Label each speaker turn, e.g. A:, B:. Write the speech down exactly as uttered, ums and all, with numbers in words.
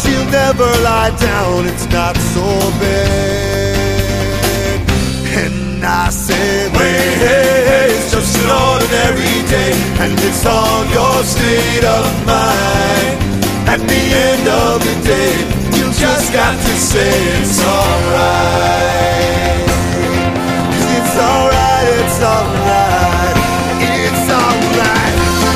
A: you'll never lie down, it's not so bad. And I said, hey, hey, hey, it's just an ordinary day, and it's all your state of mind. At the end of the day, you just got to say it's alright.